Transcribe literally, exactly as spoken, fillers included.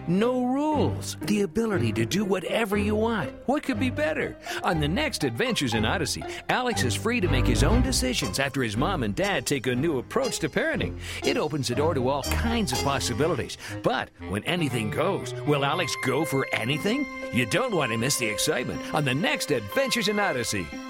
No rules. The ability to do whatever you want. What could be better? On the next Adventures in Odyssey, Alex is free to make his own decisions after his mom and dad take a new approach to parenting. It opens the door to all kinds of possibilities. But when anything goes, will Alex go for anything? You don't want to miss the excitement on the next Adventures in Odyssey.